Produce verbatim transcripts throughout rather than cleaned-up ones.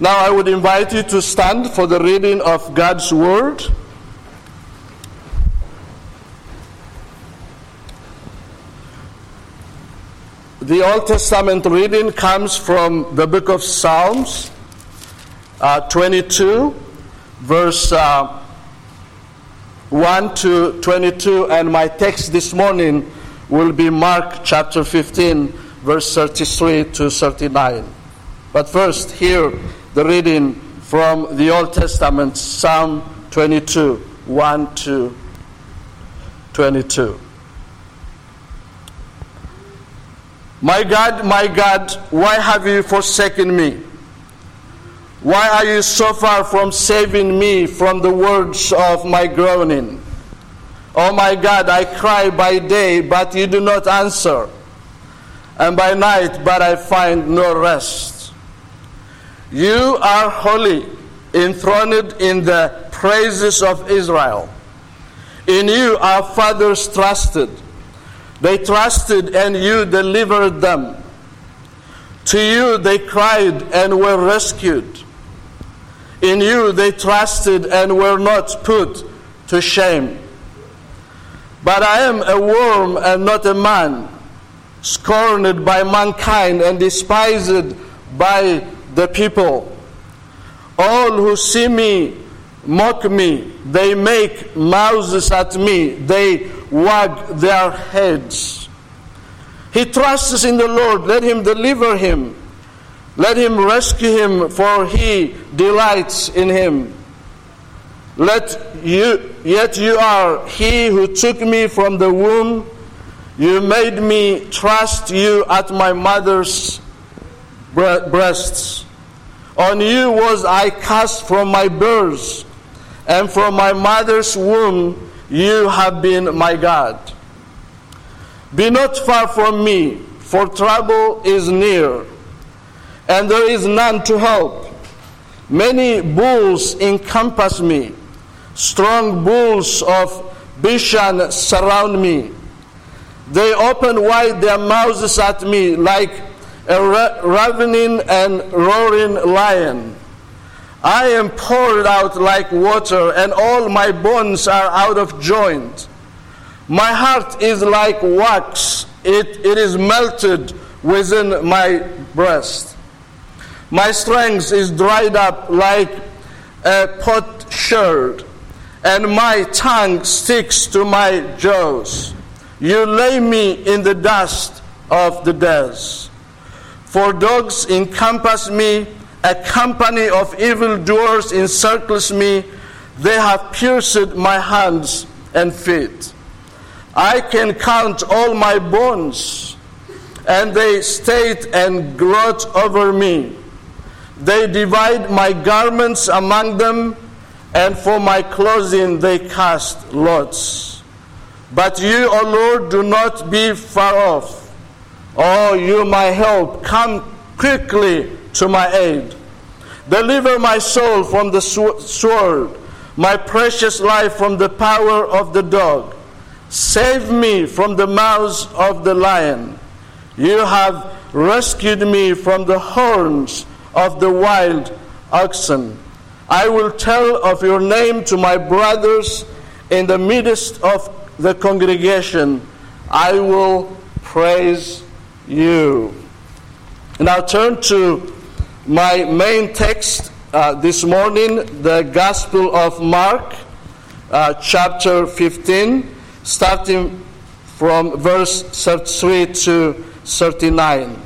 Now I would invite you to stand for the reading of God's Word. The Old Testament reading comes from the book of Psalms, uh, twenty-two, verse uh, one to twenty-two, and my text this morning will be Mark chapter fifteen, verse thirty-three to thirty-nine. But first, hear the reading from the Old Testament, Psalm twenty-two, one to twenty-two. My God, my God, why have you forsaken me? Why are you so far from saving me from the words of my groaning? Oh my God, I cry by day, but you do not answer, and by night, but I find no rest. You are holy, enthroned in the praises of Israel. In you our fathers trusted. They trusted, and you delivered them. To you they cried and were rescued. In you they trusted and were not put to shame. But I am a worm and not a man, scorned by mankind and despised by the people. All who see me mock me. They make mouths at me. They wag their heads. He trusts in the Lord. Let him deliver him. Let him rescue him, for he delights in him. Let you, yet you are he who took me from the womb. You made me trust you at my mother's breasts. On you was I cast from my birth, and from my mother's womb you have been my God. Be not far from me, for trouble is near, and there is none to help. Many bulls encompass me. Strong bulls of Bashan surround me. They open wide their mouths at me like a ra- ravening and roaring lion. I am poured out like water, and all my bones are out of joint. My heart is like wax. It, it is melted within my breast. My strength is dried up like a potsherd, and my tongue sticks to my jaws. You lay me in the dust of the death. For dogs encompass me, a company of evildoers encircles me. They have pierced my hands and feet. I can count all my bones, and they state and gloat over me. They divide my garments among them, and for my clothing they cast lots. But you, O Lord, do not be far off. Oh, you my help, come quickly to my aid. Deliver my soul from the sword, my precious life from the power of the dog. Save me from the mouth of the lion. You have rescued me from the horns of the wild oxen. I will tell of your name to my brothers in the midst of the congregation. I will praise you. And I'll turn to my main text uh, this morning, the Gospel of Mark, uh, chapter fifteen, starting from verse thirty-three to thirty-nine.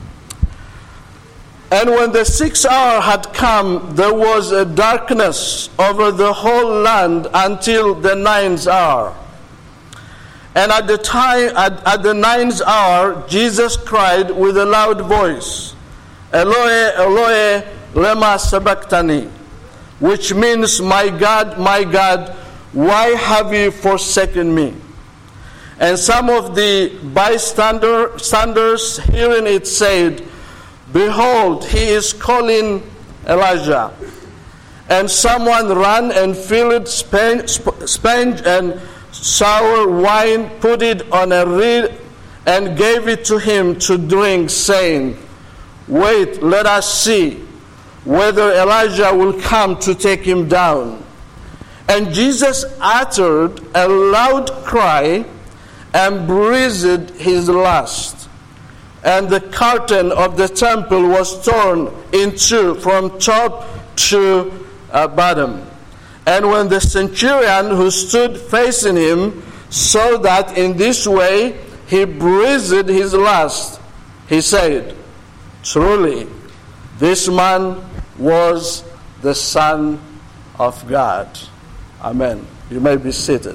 And when the sixth hour had come, there was a darkness over the whole land until the ninth hour. And at the time, at, at the ninth hour, Jesus cried with a loud voice, Eloi, Eloi, lema sabachthani, which means, my God, my God, why have you forsaken me? And some of the bystanders hearing it said, Behold, he is calling Elijah. And someone ran and filled sponge and sour wine, put it on a reed, and gave it to him to drink, saying, Wait, let us see whether Elijah will come to take him down. And Jesus uttered a loud cry and breathed his last. And the curtain of the temple was torn in two from top to uh, bottom. And when the centurion who stood facing him saw that in this way he breathed his last, he said, "Truly, this man was the Son of God." Amen. You may be seated.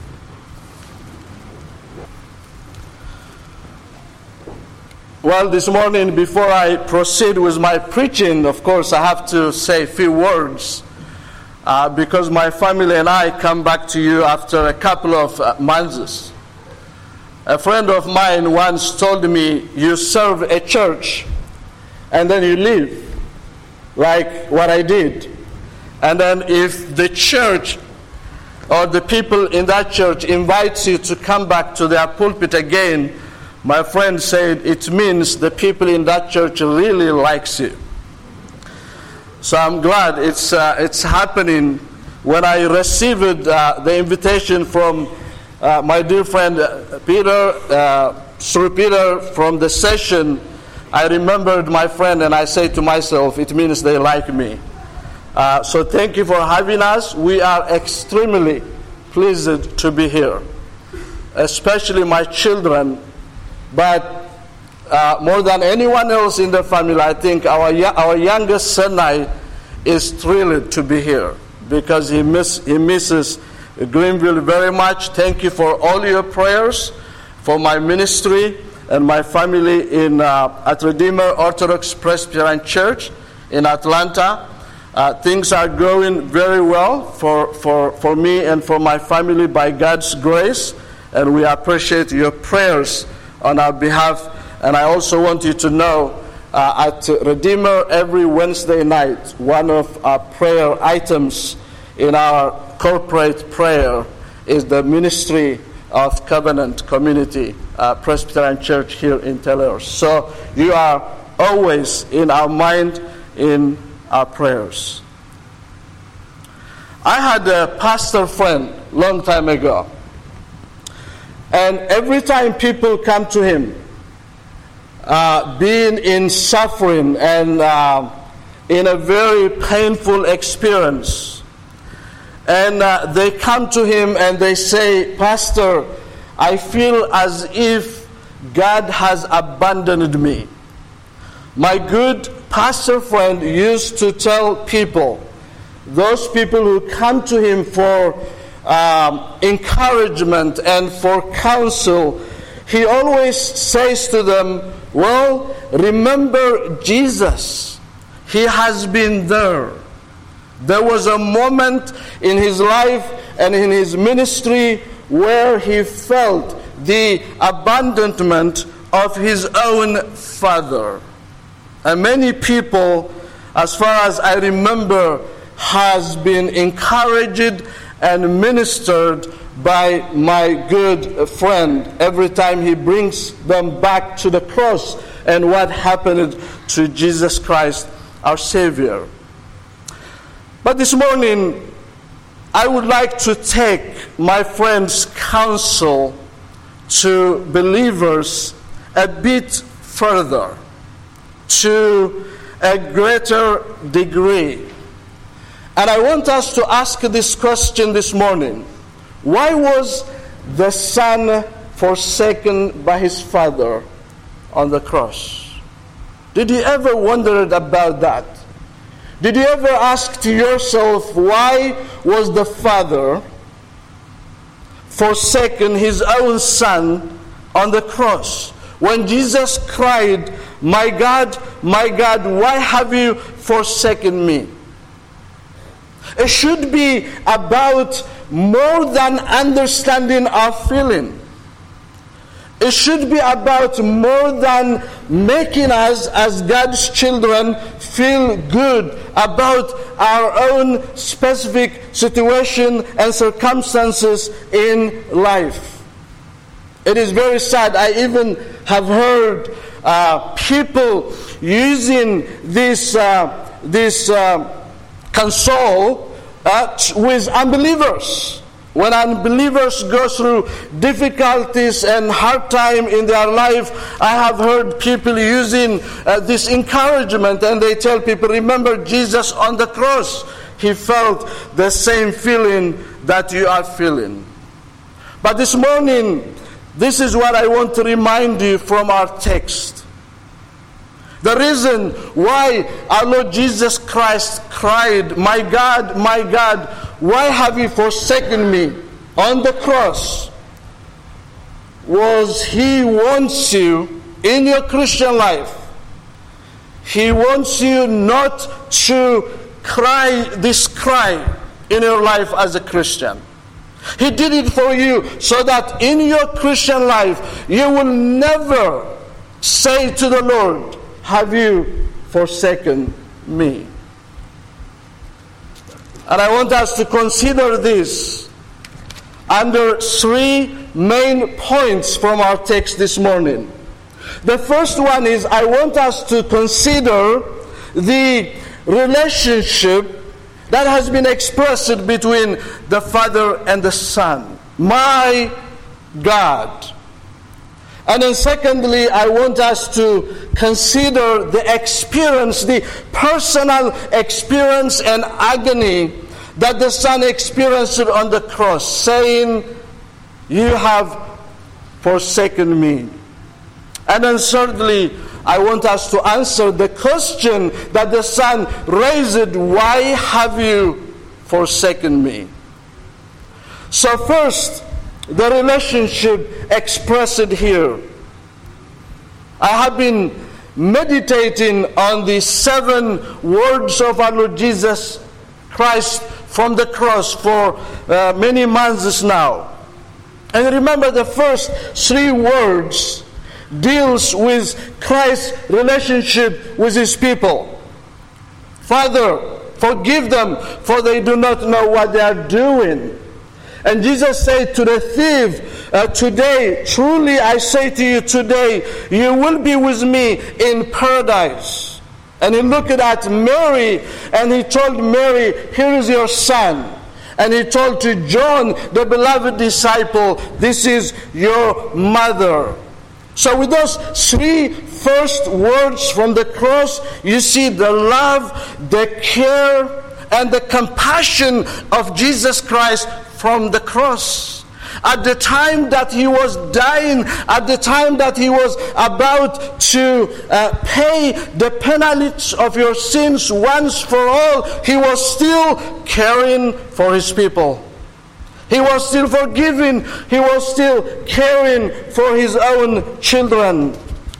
Well, this morning, before I proceed with my preaching, of course, I have to say a few words uh, because my family and I come back to you after a couple of uh, months. A friend of mine once told me, you serve a church and then you leave, like what I did. And then if the church or the people in that church invites you to come back to their pulpit again, my friend said, it means the people in that church really likes you. So I'm glad it's uh, it's happening. When I received uh, the invitation from uh, my dear friend uh, Peter, uh, Sir Peter, from the session, I remembered my friend and I said to myself, it means they like me. Uh, so thank you for having us. We are extremely pleased to be here, especially my children. But uh, more than anyone else in the family, I think our our youngest son I is thrilled to be here because he miss he misses Greenville very much. Thank you for all your prayers for my ministry and my family in uh, at Redeemer Orthodox Presbyterian Church in Atlanta. Uh, things are going very well for, for, for me and for my family by God's grace, and we appreciate your prayers on our behalf. And I also want you to know uh, at Redeemer every Wednesday night, one of our prayer items in our corporate prayer is the ministry of Covenant Community uh, Presbyterian Church here in Taylor. So you are always in our mind, in our prayers. I had a pastor friend long time ago, and every time people come to him, uh, being in suffering and uh, in a very painful experience, and uh, they come to him and they say, "Pastor, I feel as if God has abandoned me." My good pastor friend used to tell people, those people who come to him for um, encouragement and for counsel, he always says to them, well, remember Jesus. He has been there. There was a moment in his life and in his ministry where he felt the abandonment of his own Father. And many people, as far as I remember, has been encouraged and ministered by my good friend every time he brings them back to the cross and what happened to Jesus Christ, our Savior. But this morning, I would like to take my friend's counsel to believers a bit further, to a greater degree. And I want us to ask this question this morning. Why was the Son forsaken by his Father on the cross? Did you ever wonder about that? Did you ever ask to yourself, why was the Father forsaken his own Son on the cross? When Jesus cried, "My God, my God, why have you forsaken me?" It should be about more than understanding our feeling. It should be about more than making us, as God's children, feel good about our own specific situation and circumstances in life. It is very sad. I even have heard uh, people using this uh, this uh, console uh, with unbelievers. When unbelievers go through difficulties and hard time in their life, I have heard people using uh, this encouragement, and they tell people, remember Jesus on the cross. He felt the same feeling that you are feeling. But this morning, this is what I want to remind you from our text. The reason why our Lord Jesus Christ cried, "My God, my God, why have you forsaken me?" on the cross, was He wants you in your Christian life. He wants you not to cry this cry in your life as a Christian. He did it for you so that in your Christian life you will never say to the Lord, "Have you forsaken me?" And I want us to consider this under three main points from our text this morning. The first one is, I want us to consider the relationship that has been expressed between the Father and the Son. My God. And then secondly, I want us to consider the experience, the personal experience and agony that the Son experienced on the cross, saying, "You have forsaken me." And then thirdly, I want us to answer the question that the Son raised, "Why have you forsaken me?" So first, the relationship expressed here. I have been meditating on the seven words of our Lord Jesus Christ from the cross for uh, many months now. And remember, the first three words deals with Christ's relationship with His people. "Father, forgive them, for they do not know what they are doing." And Jesus said to the thief, uh, "Today, truly I say to you, today you will be with me in paradise." And he looked at Mary, and he told Mary, "Here is your son." And he told to John, the beloved disciple, "This is your mother." So with those three first words from the cross, you see the love, the care, and the compassion of Jesus Christ from the cross. At the time that He was dying, at the time that He was about to uh, pay the penalties of your sins once for all, He was still caring for His people. He was still forgiving. He was still caring for His own children.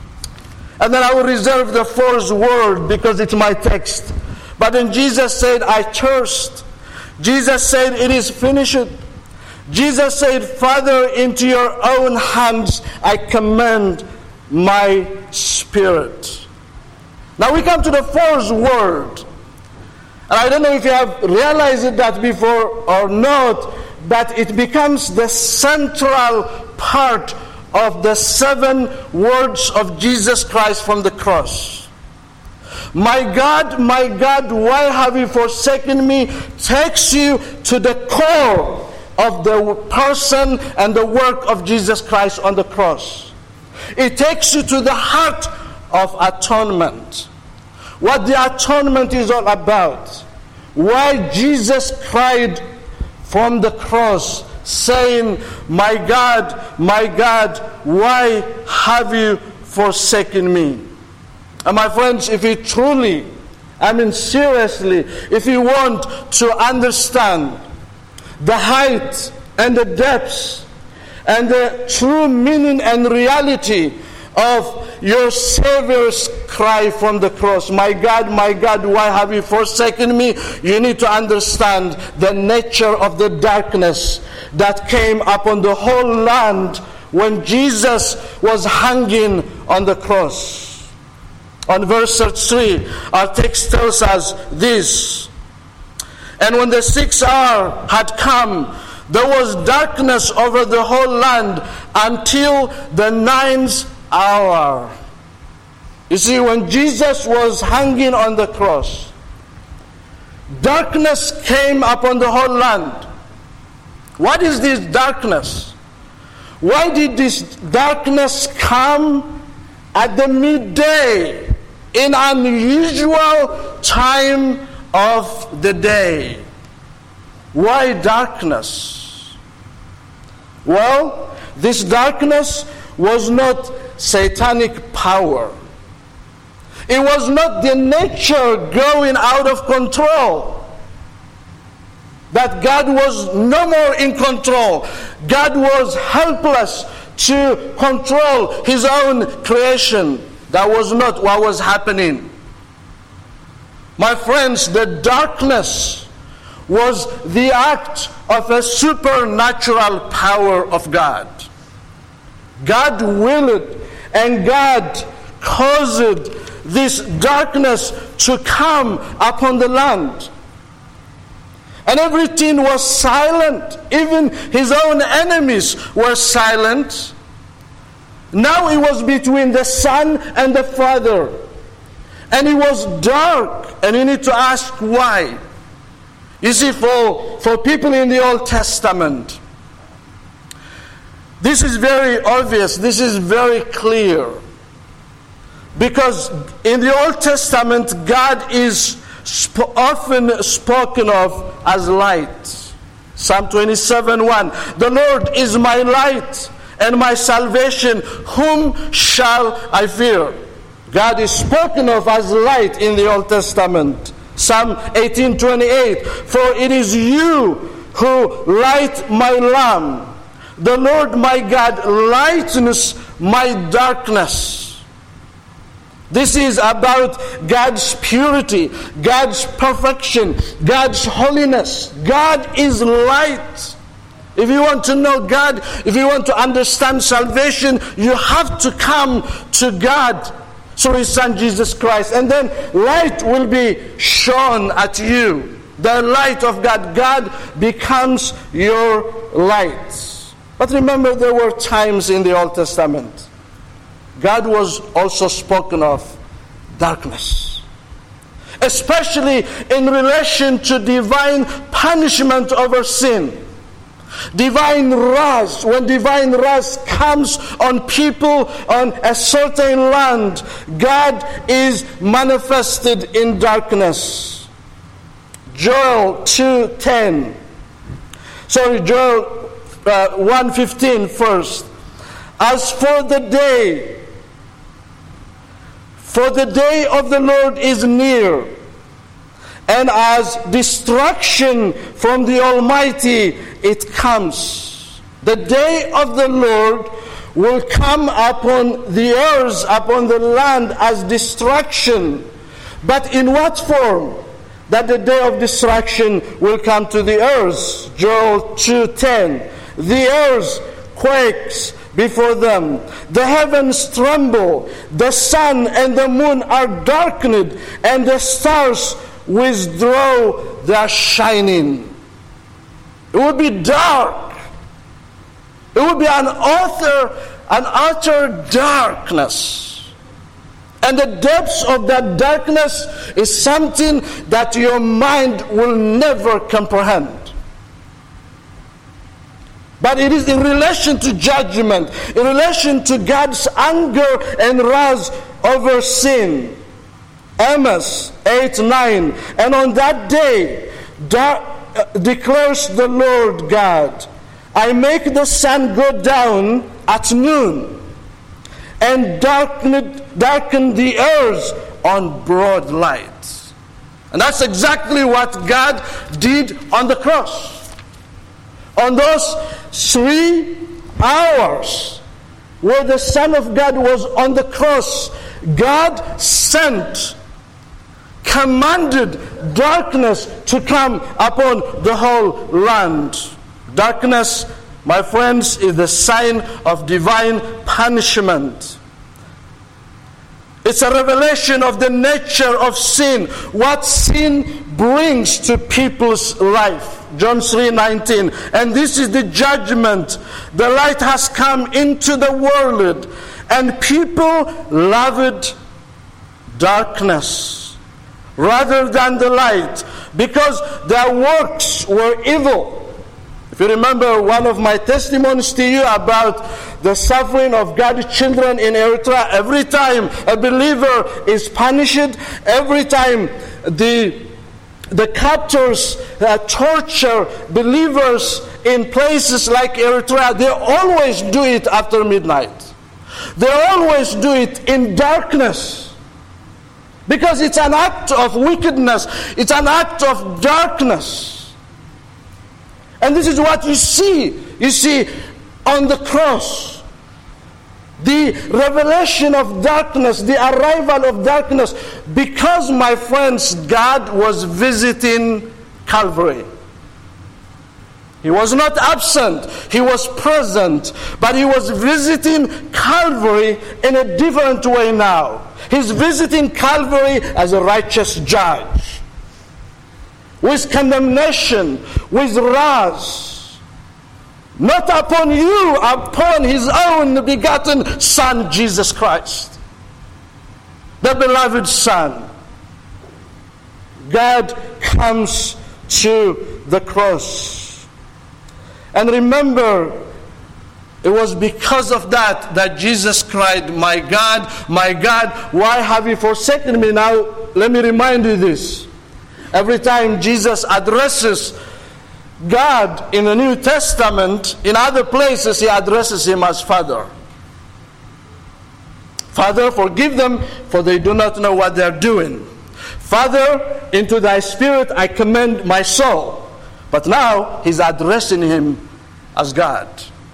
And then I will reserve the fourth word because it's my text. But then Jesus said, "I thirst." Jesus said, "It is finished." Jesus said, "Father, into your own hands I commend my spirit." Now we come to the fourth word. And I don't know if you have realized that before or not, but it becomes the central part of the seven words of Jesus Christ from the cross. "My God, my God, why have you forsaken me?" takes you to the core of the person and the work of Jesus Christ on the cross. It takes you to the heart of atonement. What the atonement is all about. Why Jesus cried from the cross, saying, "My God, my God, why have you forsaken me?" And my friends, if you truly, I mean seriously, if you want to understand the height and the depths and the true meaning and reality of your Savior's cry from the cross, "My God, my God, why have you forsaken me?" you need to understand the nature of the darkness that came upon the whole land when Jesus was hanging on the cross. On verse thirty-three, our text tells us this: "And when the sixth hour had come, there was darkness over the whole land until the ninth hour." You see, when Jesus was hanging on the cross, darkness came upon the whole land. What is this darkness? Why did this darkness come at the midday, in an unusual time of the day? Why darkness? Well, this darkness was not satanic power. It was not the nature going out of control. That God was no more in control. God was helpless to control His own creation. That was not what was happening. My friends, the darkness was the act of a supernatural power of God. God willed and God caused this darkness to come upon the land. And everything was silent. Even His own enemies were silent. Now it was between the Son and the Father. And it was dark. And you need to ask why. You see, for, for people in the Old Testament, this is very obvious. This is very clear. Because in the Old Testament, God is sp- often spoken of as light. Psalm twenty-seven one. The Lord is my light and my salvation. Whom shall I fear? God is spoken of as light in the Old Testament. Psalm eighteen twenty-eight. For it is you who light my lamp. The Lord my God lightens my darkness. This is about God's purity, God's perfection, God's holiness. God is light. If you want to know God, if you want to understand salvation, you have to come to God through His Son Jesus Christ. And then light will be shone at you. The light of God. God becomes your light. But remember, there were times in the Old Testament God was also spoken of darkness, especially in relation to divine punishment over sin. Divine wrath, when divine wrath comes on people on a certain land, God is manifested in darkness. Joel two ten. Sorry, Joel uh, one fifteen first. As for the day, for the day of the Lord is near, and as destruction from the Almighty it comes. The day of the Lord will come upon the earth, upon the land as destruction. But in what form? That the day of destruction will come to the earth. Joel two ten. The earth quakes before them. The heavens tremble. The sun and the moon are darkened, and the stars withdraw their shining. It will be dark. It will be an utter, an utter darkness. And the depths of that darkness is something that your mind will never comprehend. But it is in relation to judgment, in relation to God's anger and wrath over sin. Amos eight nine. And on that day, dark, uh, declares the Lord God, I make the sun go down at noon, and darken, darken the earth on broad light. And that's exactly what God did on the cross. On those three hours where the Son of God was on the cross, God sent, commanded darkness to come upon the whole land. Darkness, my friends, is the sign of divine punishment. It's a revelation of the nature of sin, what sin brings to people's life. John three nineteen. And this is the judgment. The light has come into the world, and people loved darkness rather than the light, because their works were evil. If you remember one of my testimonies to you about the suffering of God's children in Eritrea, every time a believer is punished, every time the the captors uh, torture believers in places like Eritrea, they always do it after midnight. They always do it in darkness. Because it's an act of wickedness. It's an act of darkness. And this is what you see. You see, on the cross, the revelation of darkness, the arrival of darkness, because, my friends, God was visiting Calvary. He was not absent, He was present, but He was visiting Calvary in a different way now. He's visiting Calvary as a righteous judge, with condemnation, with wrath, not upon you, upon His own begotten Son, Jesus Christ, the beloved Son. God comes to the cross. And remember, it was because of that that Jesus cried, "My God, my God, why have you forsaken me?" Now, let me remind you this. Every time Jesus addresses God in the New Testament, in other places He addresses Him as Father. Father, forgive them, for they do not know what they are doing. Father, into Thy Spirit I commend my soul. But now He's addressing Him as God.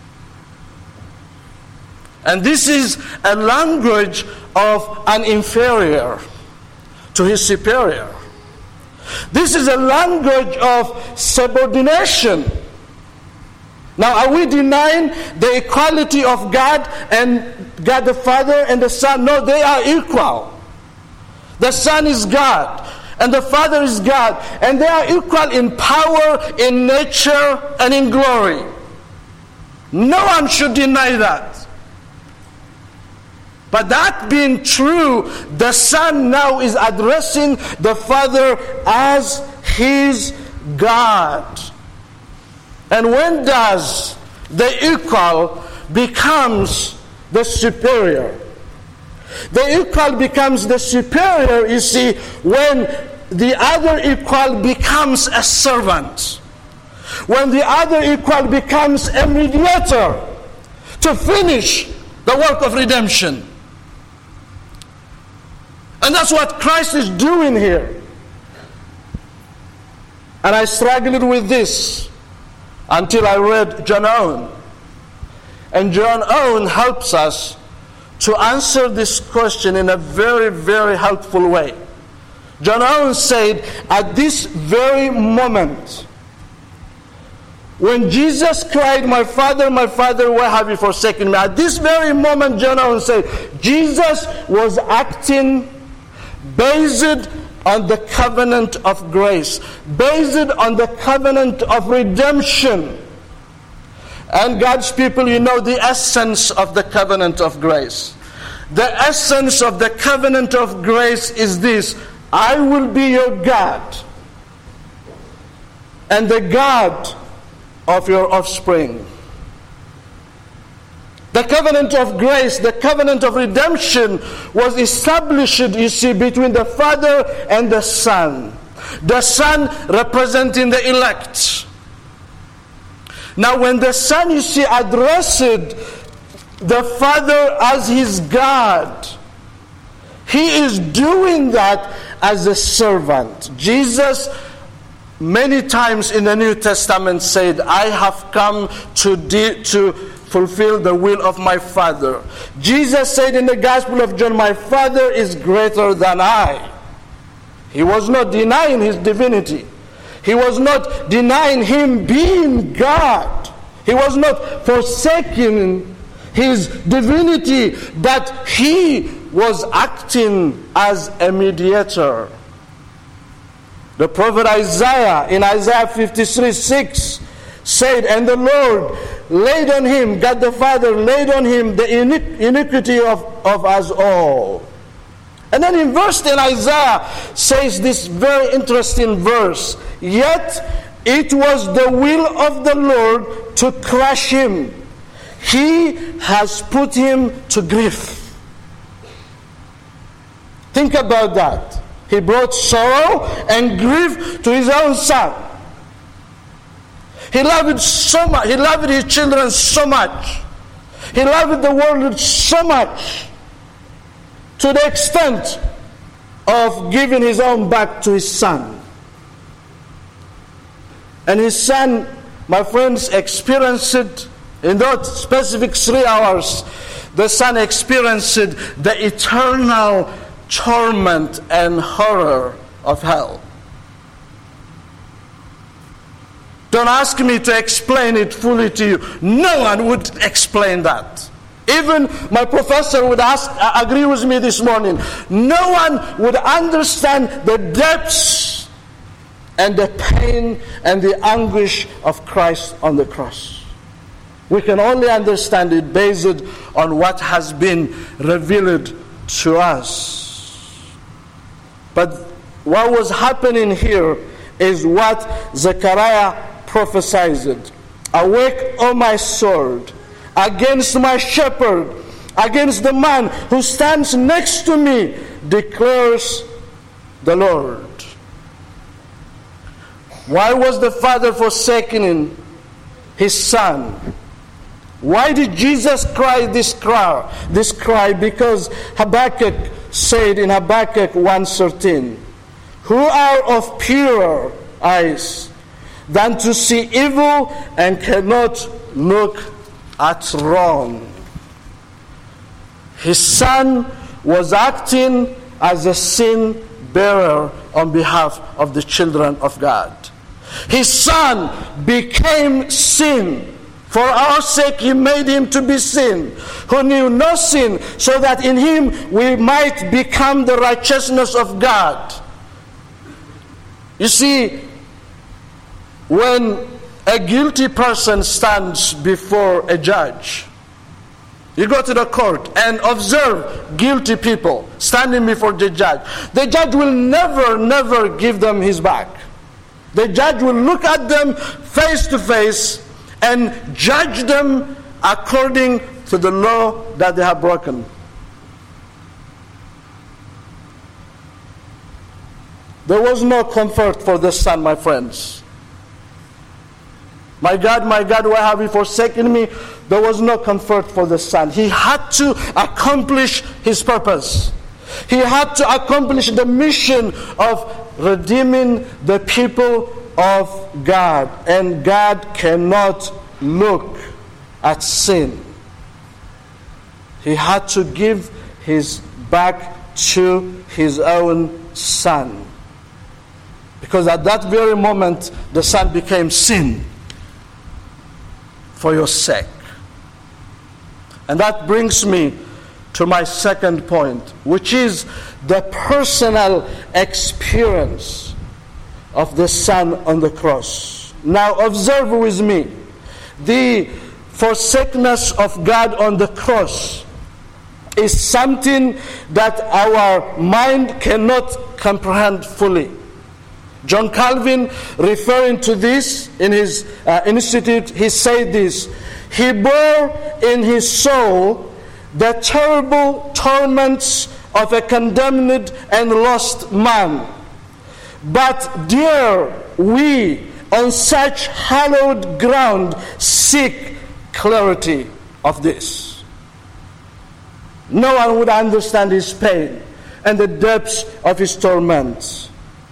And this is a language of an inferior to his superior. This is a language of subordination. Now, are we denying the equality of God and God the Father and the Son? No, they are equal. The Son is God and the Father is God, and they are equal in power, in nature, and in glory. No one should deny that. But that being true, the Son now is addressing the Father as His God. And when does the equal becomes the superior? The equal becomes the superior, you see, when the other equal becomes a servant. When the other equal becomes a mediator to finish the work of redemption. And that's what Christ is doing here. And I struggled with this until I read John Owen. And John Owen helps us to answer this question in a very, very helpful way. John Owen said, at this very moment, when Jesus cried, "My Father, my Father, why have you forsaken me?" At this very moment, John Owen said, Jesus was acting based on the covenant of grace, based on the covenant of redemption. And God's people, you know the essence of the covenant of grace. The essence of the covenant of grace is this: I will be your God, and the God of your offspring. The covenant of grace, the covenant of redemption was established, you see, between the Father and the Son. The Son representing the elect. Now when the Son, you see, addressed the Father as His God, He is doing that as a servant. Jesus many times in the New Testament said, "I have come to de- to fulfill the will of my Father." Jesus said in the Gospel of John, "My Father is greater than I." He was not denying His divinity. He was not denying Him being God. He was not forsaking His divinity, but He was acting as a mediator. The prophet Isaiah in Isaiah fifty-three six said, "And the Lord laid on Him," God the Father laid on Him, "the iniquity of, of us all. And then in verse ten, Isaiah says this very interesting verse. Yet it was the will of the Lord to crush him. He has put him to grief. Think about that. He brought sorrow and grief to his own son. He loved so much. He loved his children so much. He loved the world so much, to the extent of giving his own back to his son. And his son, my friends, experienced it in those specific three hours. The son experienced the eternal torment and horror of hell. Don't ask me to explain it fully to you. No one would explain that. Even my professor would ask, agree with me this morning. No one would understand the depths and the pain and the anguish of Christ on the cross. We can only understand it based on what has been revealed to us. But what was happening here is what Zechariah prophesied. Awake, O my sword, against my shepherd, against the man who stands next to me, declares the Lord. Why was the father forsaking his son? Why did Jesus cry this cry? This cry because Habakkuk said in Habakkuk one thirteen, who are of purer eyes than to see evil and cannot look at wrong. His son was acting as a sin bearer on behalf of the children of God. His son became sin. For our sake he made him to be sin, who knew no sin, so that in him we might become the righteousness of God. You see, when a guilty person stands before a judge, you go to the court and observe guilty people standing before the judge. The judge will never, never give them his back. The judge will look at them face to face and judge them according to the law that they have broken. There was no comfort for the son, my friends. My God, my God, why have you forsaken me? There was no comfort for the son. He had to accomplish his purpose. He had to accomplish the mission of redeeming the people of God. And God cannot look at sin. He had to give his back to his own son. Because at that very moment, the son became sin for your sake. And that brings me to my second point, which is the personal experience of the Son on the cross. Now observe with me the forsakenness of God on the cross is something that our mind cannot comprehend fully. John Calvin, referring to this in his uh, institute, he said this: he bore in his soul the terrible torments of a condemned and lost man. But dare we on such hallowed ground seek clarity of this? No one would understand his pain and the depths of his torments.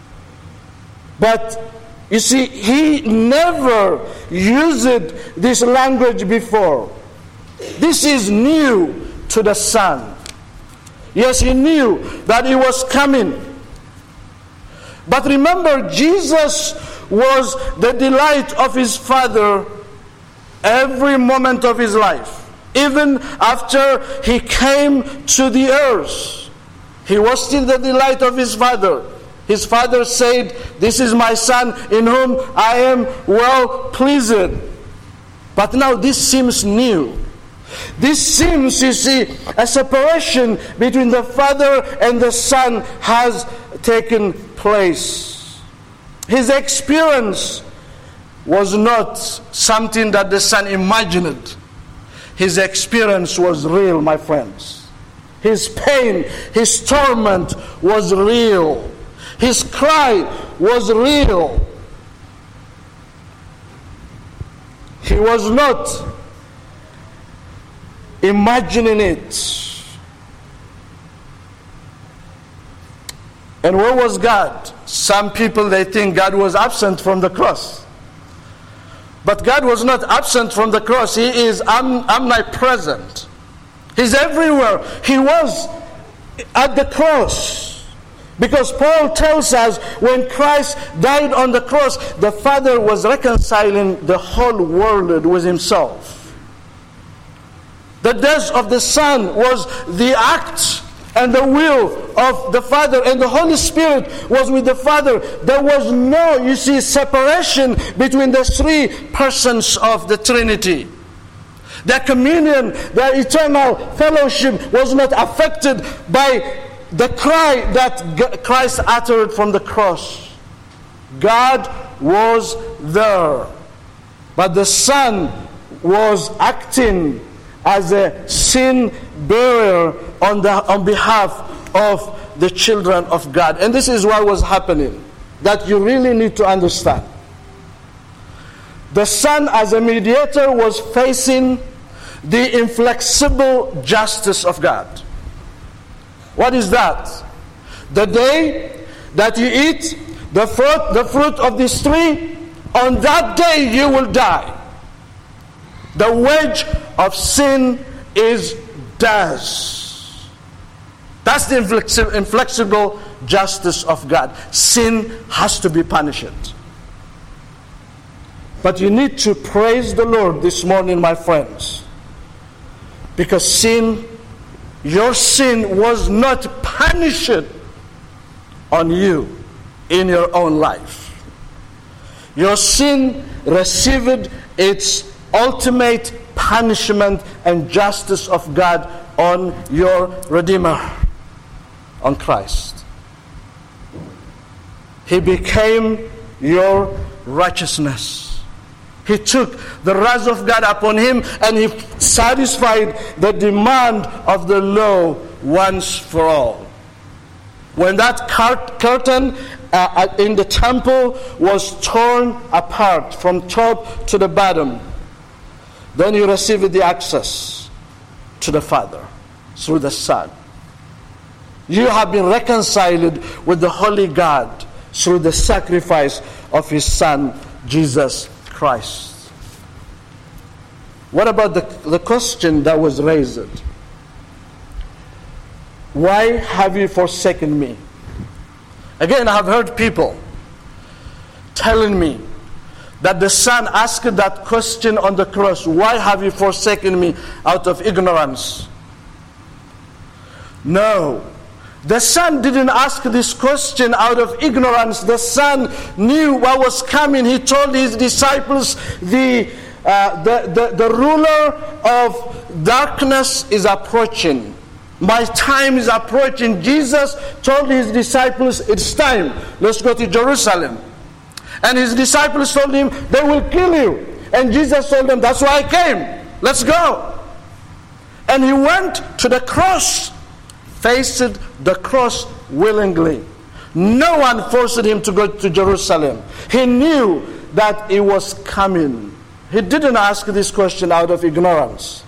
But you see, he never used this language before. This is new to the Son. Yes, he knew that he was coming. But remember, Jesus was the delight of his Father every moment of his life. Even after he came to the earth, he was still the delight of his Father. His Father said, "This is my Son in whom I am well pleased." But now this seems new. This seems, you see, a separation between the Father and the Son has taken place. His experience was not something that the Son imagined. His experience was real, my friends. His pain, his torment was real. His cry was real. He was not imagining it. And where was God? Some people, they think God was absent from the cross. But God was not absent from the cross. He is omnipresent. He's everywhere. He was at the cross. Because Paul tells us when Christ died on the cross, the Father was reconciling the whole world with himself. The death of the Son was the act and the will of the Father, and the Holy Spirit was with the Father. There was no, you see, separation between the three persons of the Trinity. Their communion, their eternal fellowship was not affected by the cry that Christ uttered from the cross. God was there, but the Son was acting as a sin bearer on the on behalf of the children of God. And this is what was happening, that you really need to understand. The Son, as a mediator, was facing the inflexible justice of God. What is that? The day that you eat the fruit, the fruit of this tree, on that day you will die. The wage of sin is death. That's the inflexible, inflexible justice of God. Sin has to be punished. But you need to praise the Lord this morning, my friends, because sin, your sin was not punished on you in your own life. Your sin received its ultimate punishment and justice of God on your Redeemer, on Christ. He became your righteousness. He took the wrath of God upon him, and he satisfied the demand of the law once for all. When that curtain uh, in the temple was torn apart from top to the bottom, then you received the access to the Father through the Son. You have been reconciled with the Holy God through the sacrifice of His Son, Jesus Christ. What about the, the question that was raised? Why have you forsaken me? Again, I have heard people telling me that the Son asked that question on the cross, why have you forsaken me, out of ignorance? No. The Son didn't ask this question out of ignorance. The Son knew what was coming. He told His disciples, the, uh, the, the, the ruler of darkness is approaching. My time is approaching. Jesus told His disciples, it's time. Let's go to Jerusalem. And His disciples told Him, they will kill you. And Jesus told them, that's why I came. Let's go. And He went to the cross, faced the cross willingly. No one forced Him to go to Jerusalem. He knew that it was coming. He didn't ask this question out of ignorance.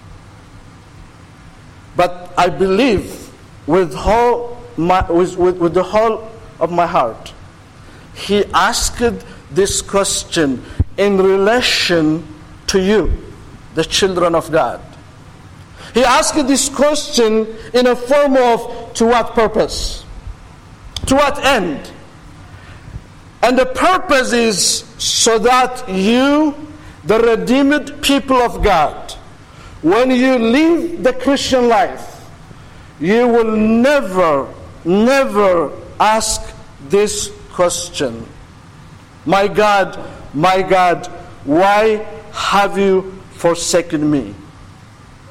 But I believe with, whole my, with, with, with the whole of my heart, He asked this question in relation to you, the children of God. He asked this question in a form of, to what purpose? To what end? And the purpose is so that you, the redeemed people of God, when you live the Christian life, you will never, never ask this question. My God, my God, why have you forsaken me?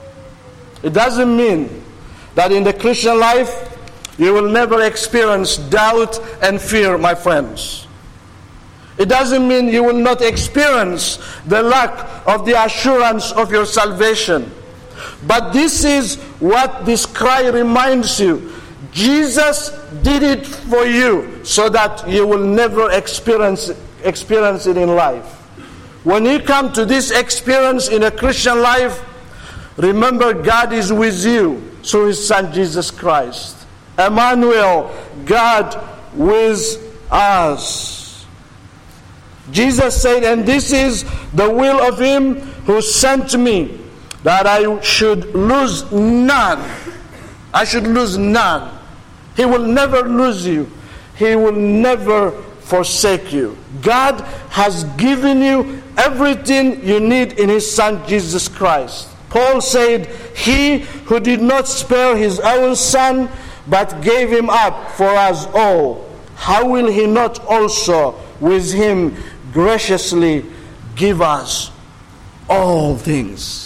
It doesn't mean that in the Christian life you will never experience doubt and fear, my friends. It doesn't mean you will not experience the lack of the assurance of your salvation. But this is what this cry reminds you. Jesus did it for you so that you will never experience, experience it in life. When you come to this experience in a Christian life, remember God is with you through His Son Jesus Christ. Emmanuel, God with us. Jesus said, and this is the will of Him who sent me, that I should lose none. I should lose none. He will never lose you. He will never forsake you. God has given you everything you need in His Son Jesus Christ. Paul said, He who did not spare His own Son, but gave Him up for us all, how will He not also with Him graciously give us all things?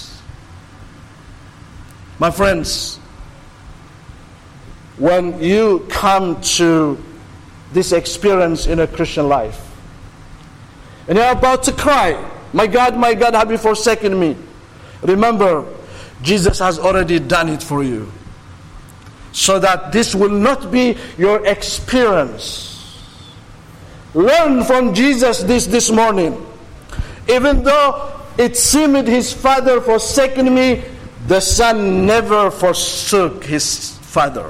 My friends, when you come to this experience in a Christian life, and you're about to cry, my God, my God, have you forsaken me? Remember, Jesus has already done it for you. So that this will not be your experience. Learn from Jesus this this morning. Even though it seemed His Father forsaken me, the Son never forsook His Father.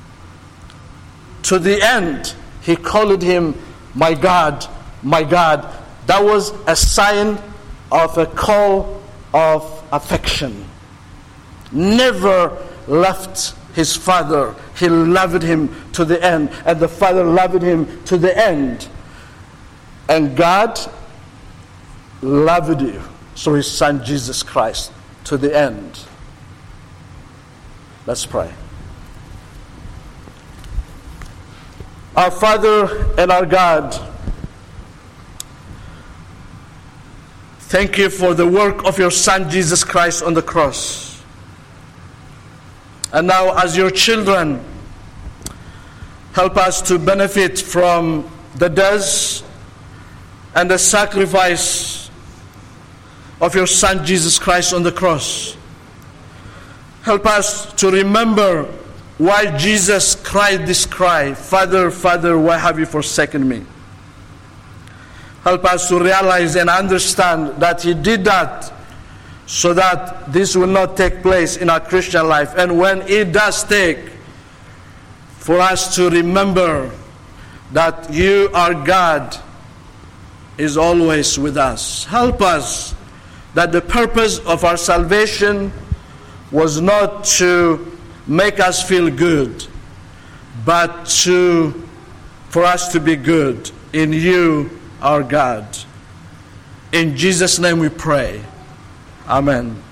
To the end, He called Him, my God, my God. That was a sign of a call of affection. Never left His Father. He loved Him to the end. And the Father loved Him to the end. And God loved you through His Son Jesus Christ to the end. Let's pray. Our Father and our God, thank you for the work of your Son Jesus Christ on the cross. And now as your children, help us to benefit from the death and the sacrifice of your Son Jesus Christ on the cross. Help us to remember why Jesus cried this cry, Father, Father, why have you forsaken me? Help us to realize and understand that He did that so that this will not take place in our Christian life. And when it does take, for us to remember that you, our God, is always with us. Help us that the purpose of our salvation was not to make us feel good, but to for us to be good in you, our God. In Jesus' name we pray. Amen.